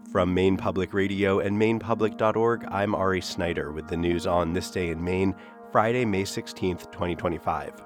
From Maine Public Radio and MainePublic.org, I'm Ari Snyder with the news on This Day in Maine, Friday, May 16th, 2025.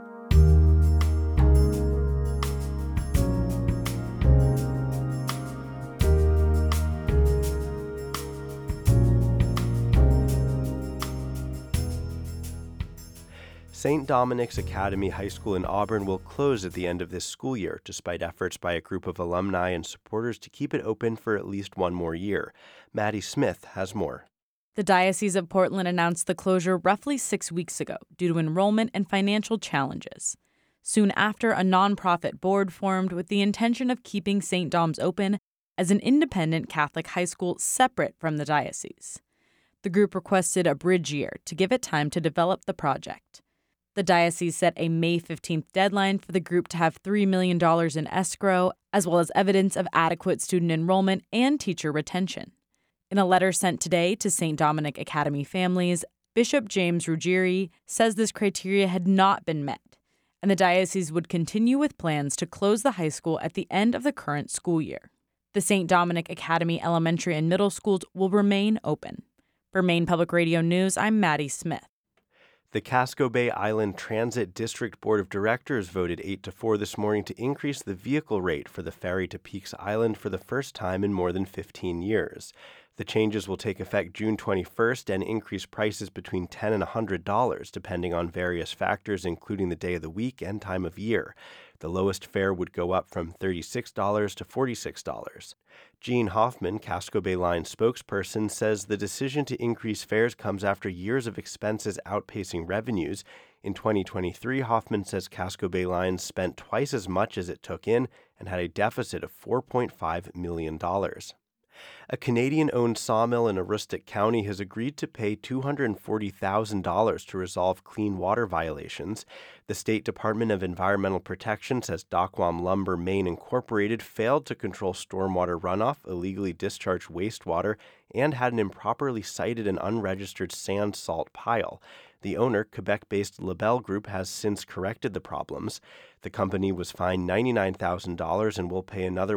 St. Dominic's Academy High School in Auburn will close at the end of this school year, despite efforts by a group of alumni and supporters to keep it open for at least one more year. Maddie Smith has more. The Diocese of Portland announced the closure roughly 6 weeks ago due to enrollment and financial challenges. Soon after, a nonprofit board formed with the intention of keeping St. Dom's open as an independent Catholic high school separate from the diocese. The group requested a bridge year to give it time to develop the project. The diocese set a May 15th deadline for the group to have $3 million in escrow, as well as evidence of adequate student enrollment and teacher retention. In a letter sent today to St. Dominic Academy families, Bishop James Ruggieri says this criteria had not been met, and the diocese would continue with plans to close the high school at the end of the current school year. The St. Dominic Academy elementary and middle schools will remain open. For Maine Public Radio News, I'm Maddie Smith. The Casco Bay Island Transit District Board of Directors voted 8-4 this morning to increase the vehicle rate for the ferry to Peaks Island for the first time in more than 15 years. The changes will take effect June 21st and increase prices between $10 and $100, depending on various factors, including the day of the week and time of year. The lowest fare would go up from $36 to $46. Jean Hoffman, Casco Bay Line spokesperson, says the decision to increase fares comes after years of expenses outpacing revenues. In 2023, Hoffman says Casco Bay Line spent twice as much as it took in and had a deficit of $4.5 million. A Canadian-owned sawmill in Aroostook County has agreed to pay $240,000 to resolve clean water violations. The State Department of Environmental Protection says Dockwam Lumber Maine Incorporated failed to control stormwater runoff, illegally discharged wastewater, and had an improperly sited and unregistered sand salt pile. The owner, Quebec-based LaBelle Group, has since corrected the problems. The company was fined $99,000 and will pay another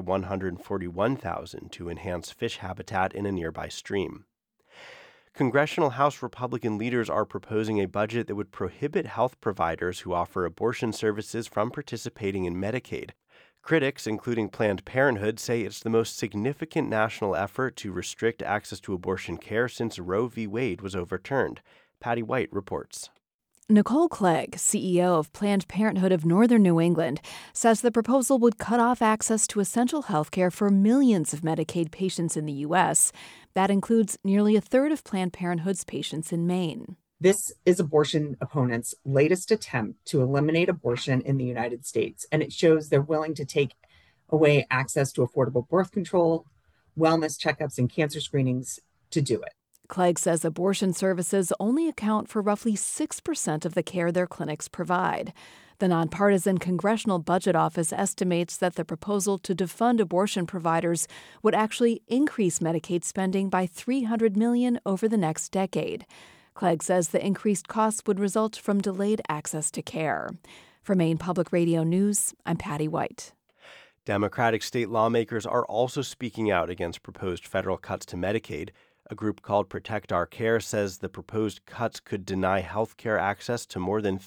$141,000 to enhance fish habitat in a nearby stream. Congressional House Republican leaders are proposing a budget that would prohibit health providers who offer abortion services from participating in Medicaid. Critics, including Planned Parenthood, say it's the most significant national effort to restrict access to abortion care since Roe v. Wade was overturned. Patty White reports. Nicole Clegg, CEO of Planned Parenthood of Northern New England, says the proposal would cut off access to essential health care for millions of Medicaid patients in the U.S. That includes nearly a third of Planned Parenthood's patients in Maine. This is abortion opponents' latest attempt to eliminate abortion in the United States, and it shows they're willing to take away access to affordable birth control, wellness checkups, and cancer screenings to do it. Clegg says abortion services only account for roughly 6% of the care their clinics provide. The nonpartisan Congressional Budget Office estimates that the proposal to defund abortion providers would actually increase Medicaid spending by $300 million over the next decade. Clegg says the increased costs would result from delayed access to care. For Maine Public Radio News, I'm Patty White. Democratic state lawmakers are also speaking out against proposed federal cuts to Medicaid. A group called Protect Our Care says the proposed cuts could deny health care access to more than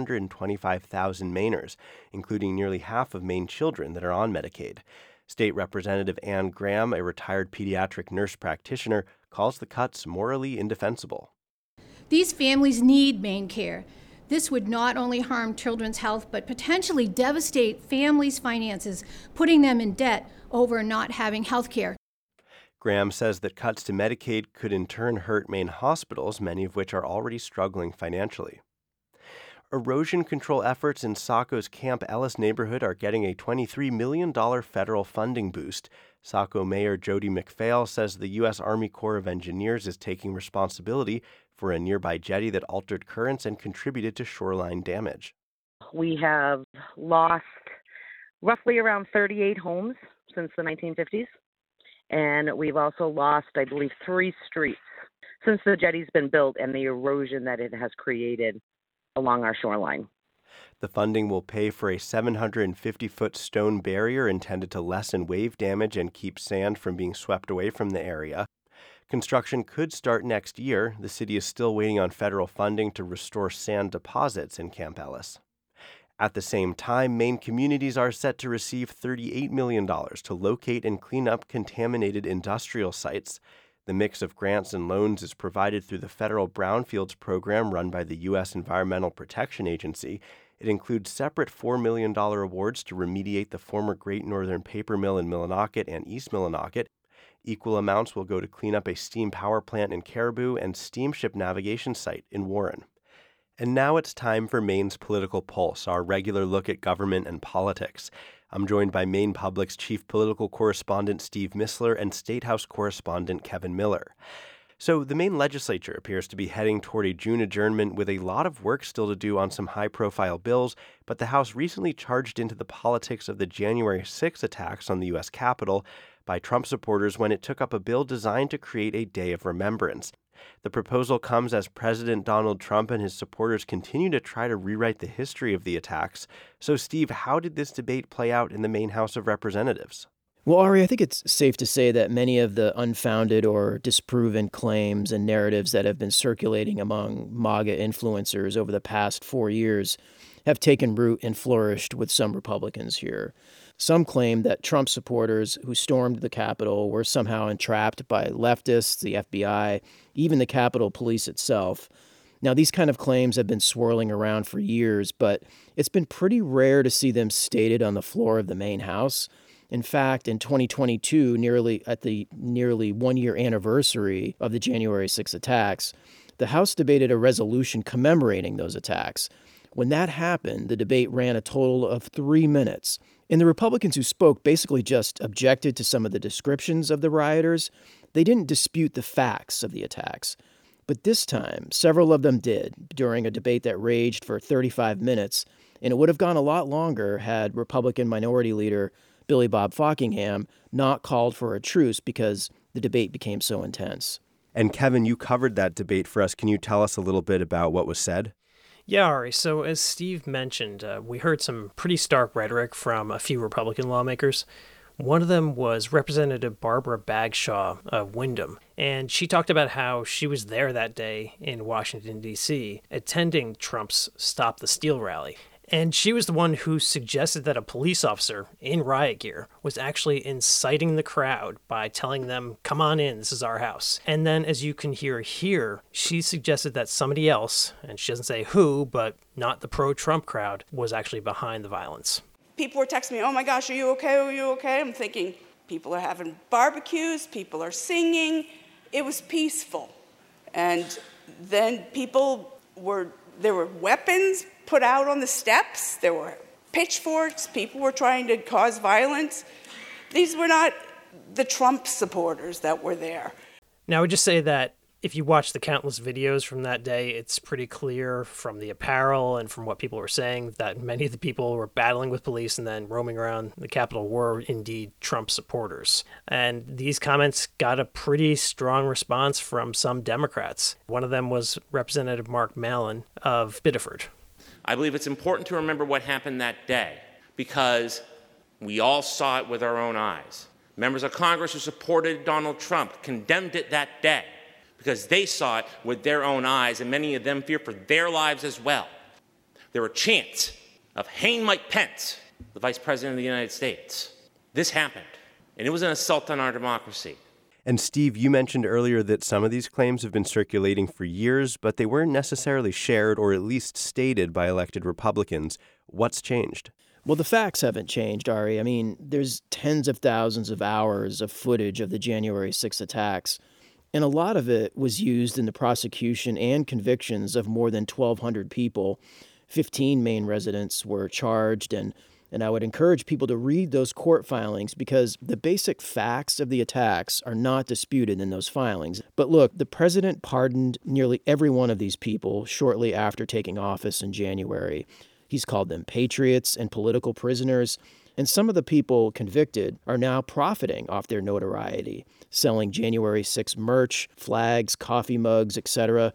325,000 Mainers, including nearly half of Maine children that are on Medicaid. State Representative Ann Graham, a retired pediatric nurse practitioner, calls the cuts morally indefensible. These families need Maine care. This would not only harm children's health, but potentially devastate families' finances, putting them in debt over not having health care. Graham says that cuts to Medicaid could in turn hurt Maine hospitals, many of which are already struggling financially. Erosion control efforts in Saco's Camp Ellis neighborhood are getting a $23 million federal funding boost. Saco Mayor Jody McPhail says the U.S. Army Corps of Engineers is taking responsibility for a nearby jetty that altered currents and contributed to shoreline damage. We have lost roughly around 38 homes since the 1950s. And we've also lost, I believe, 3 streets since the jetty's been built and the erosion that it has created along our shoreline. The funding will pay for a 750-foot stone barrier intended to lessen wave damage and keep sand from being swept away from the area. Construction could start next year. The city is still waiting on federal funding to restore sand deposits in Camp Ellis. At the same time, Maine communities are set to receive $38 million to locate and clean up contaminated industrial sites. The mix of grants and loans is provided through the federal Brownfields program run by the U.S. Environmental Protection Agency. It includes separate $4 million awards to remediate the former Great Northern Paper Mill in Millinocket and East Millinocket. Equal amounts will go to clean up a steam power plant in Caribou and steamship navigation site in Warren. And now it's time for Maine's Political Pulse, our regular look at government and politics. I'm joined by Maine Public's chief political correspondent Steve Missler and State House correspondent Kevin Miller. So the Maine legislature appears to be heading toward a June adjournment with a lot of work still to do on some high-profile bills, but the House recently charged into the politics of the January 6 attacks on the U.S. Capitol by Trump supporters when it took up a bill designed to create a day of remembrance. The proposal comes as President Donald Trump and his supporters continue to try to rewrite the history of the attacks. So, Steve, how did this debate play out in the Maine House of Representatives? Well, Ari, I think it's safe to say that many of the unfounded or disproven claims and narratives that have been circulating among MAGA influencers over the past 4 years have taken root and flourished with some Republicans here. Some claim that Trump supporters who stormed the Capitol were somehow entrapped by leftists, the FBI, even the Capitol Police itself. Now, these kind of claims have been swirling around for years, but it's been pretty rare to see them stated on the floor of the Maine House. In fact, in 2022, at the nearly one-year anniversary of the January 6 attacks, the House debated a resolution commemorating those attacks. When that happened, the debate ran a total of 3 minutes. And the Republicans who spoke basically just objected to some of the descriptions of the rioters. They didn't dispute the facts of the attacks. But this time, several of them did, during a debate that raged for 35 minutes, and it would have gone a lot longer had Republican Minority Leader Billy Bob Fockingham not called for a truce because the debate became so intense. And Kevin, you covered that debate for us. Can you tell us a little bit about what was said? Yeah, Ari. So as Steve mentioned, we heard some pretty stark rhetoric from a few Republican lawmakers. One of them was Representative Barbara Bagshaw of Windham, and she talked about how she was there that day in Washington, D.C., attending Trump's Stop the Steal rally. And she was the one who suggested that a police officer in riot gear was actually inciting the crowd by telling them, "Come on in, this is our house." And then, as you can hear here, she suggested that somebody else, and she doesn't say who, but not the pro-Trump crowd, was actually behind the violence. People were texting me, "Oh my gosh, are you okay? Are you okay?" I'm thinking, people are having barbecues, people are singing. It was peaceful. And then there were weapons put out on the steps. There were pitchforks. People were trying to cause violence. These were not the Trump supporters that were there. Now, I would just say that if you watch the countless videos from that day, it's pretty clear from the apparel and from what people were saying that many of the people were battling with police and then roaming around the Capitol were indeed Trump supporters. And these comments got a pretty strong response from some Democrats. One of them was Representative Mark Mallon of Biddeford. I believe it's important to remember what happened that day because we all saw it with our own eyes. Members of Congress who supported Donald Trump condemned it that day because they saw it with their own eyes, and many of them fear for their lives as well. There were chants of "Hang Mike Pence," the Vice President of the United States. This happened, and it was an assault on our democracy. And Steve, you mentioned earlier that some of these claims have been circulating for years, but they weren't necessarily shared or at least stated by elected Republicans. What's changed? Well, the facts haven't changed, Ari. I mean, there's tens of thousands of hours of footage of the January 6 attacks, and a lot of it was used in the prosecution and convictions of more than 1,200 people. 15 Maine residents were charged, and I would encourage people to read those court filings because the basic facts of the attacks are not disputed in those filings. But look, the president pardoned nearly every one of these people shortly after taking office in January. He's called them patriots and political prisoners, and some of the people convicted are now profiting off their notoriety, selling January 6 merch, flags, coffee mugs, etc.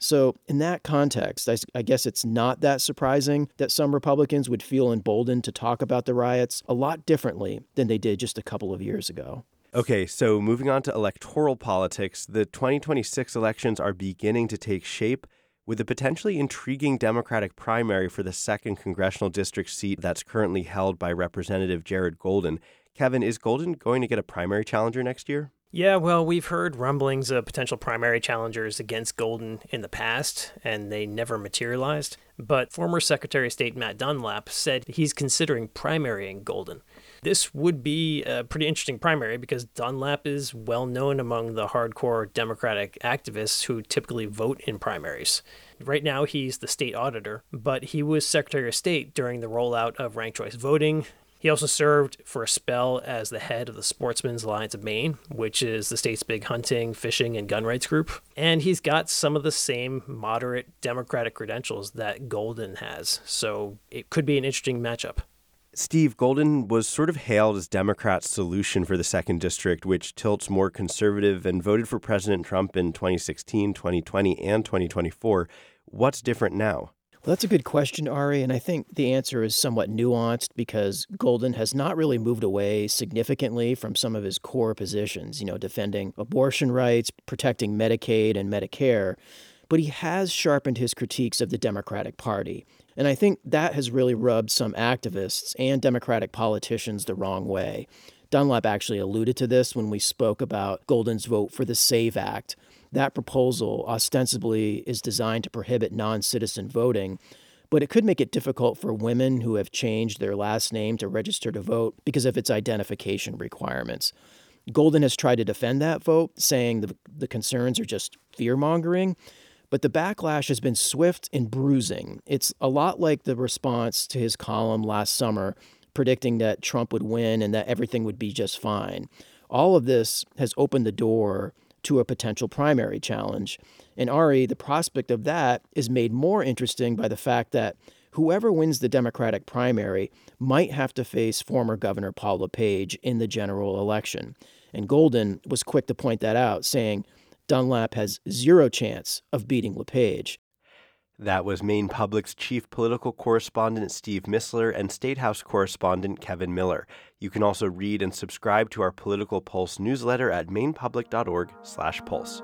So in that context, I guess it's not that surprising that some Republicans would feel emboldened to talk about the riots a lot differently than they did just a couple of years ago. Okay, so moving on to electoral politics, the 2026 elections are beginning to take shape with a potentially intriguing Democratic primary for the 2nd congressional district seat that's currently held by Representative Jared Golden. Kevin, is Golden going to get a primary challenger next year? Yeah, well, we've heard rumblings of potential primary challengers against Golden in the past, and they never materialized. But former Secretary of State Matt Dunlap said he's considering primarying Golden. This would be a pretty interesting primary because Dunlap is well known among the hardcore Democratic activists who typically vote in primaries. Right now, he's the state auditor, but he was Secretary of State during the rollout of ranked choice voting. He also served for a spell as the head of the Sportsmen's Alliance of Maine, which is the state's big hunting, fishing, and gun rights group. And he's got some of the same moderate Democratic credentials that Golden has, so it could be an interesting matchup. Steve, Golden was sort of hailed as Democrats' solution for the 2nd District, which tilts more conservative and voted for President Trump in 2016, 2020, and 2024. What's different now? Well, that's a good question, Ari, and I think the answer is somewhat nuanced because Golden has not really moved away significantly from some of his core positions, defending abortion rights, protecting Medicaid and Medicare, but he has sharpened his critiques of the Democratic Party. And I think that has really rubbed some activists and Democratic politicians the wrong way. Dunlap actually alluded to this when we spoke about Golden's vote for the SAVE Act. That proposal ostensibly is designed to prohibit non-citizen voting, but it could make it difficult for women who have changed their last name to register to vote because of its identification requirements. Golden has tried to defend that vote, saying the concerns are just fear-mongering, but the backlash has been swift and bruising. It's a lot like the response to his column last summer predicting that Trump would win and that everything would be just fine. All of this has opened the door to a potential primary challenge. And Ari, the prospect of that is made more interesting by the fact that whoever wins the Democratic primary might have to face former Governor Paul LePage in the general election. And Golden was quick to point that out, saying Dunlap has zero chance of beating LePage. That was Maine Public's chief political correspondent Steve Missler and State House correspondent Kevin Miller. You can also read and subscribe to our Political Pulse newsletter at mainepublic.org/pulse.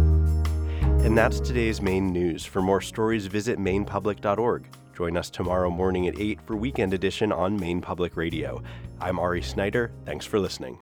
And that's today's Maine news. For more stories, visit mainepublic.org. Join us tomorrow morning at 8 for Weekend Edition on Maine Public Radio. I'm Ari Snyder. Thanks for listening.